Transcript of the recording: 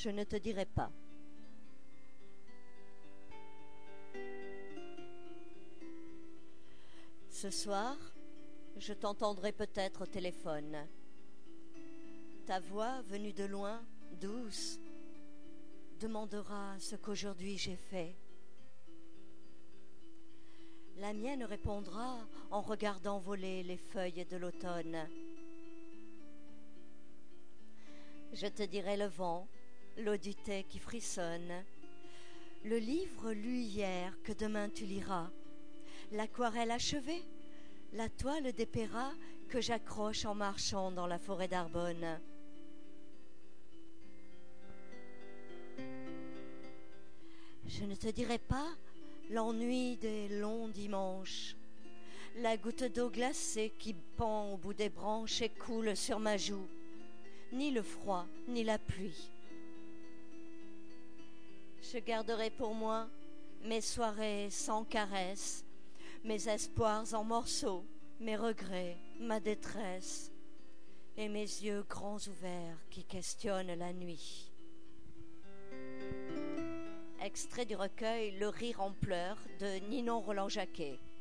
je ne te dirai pas. Ce soir, je t'entendrai peut-être au téléphone. Ta voix, venue de loin, douce, demandera ce qu'aujourd'hui j'ai fait. La mienne répondra en regardant voler les feuilles de l'automne. Je te dirai le vent, l'eau du thé qui frissonne, le livre lu hier que demain tu liras, l'aquarelle achevée, la toile d'Épéra que j'accroche en marchant dans la forêt d'Arbonne. Je ne te dirai pas l'ennui des longs dimanches, la goutte d'eau glacée qui pend au bout des branches et coule sur ma joue, ni le froid, ni la pluie. Je garderai pour moi mes soirées sans caresse, mes espoirs en morceaux, mes regrets, ma détresse, et mes yeux grands ouverts qui questionnent la nuit. Extrait du recueil Le rire en pleurs de Ninon Roland-Jacquet.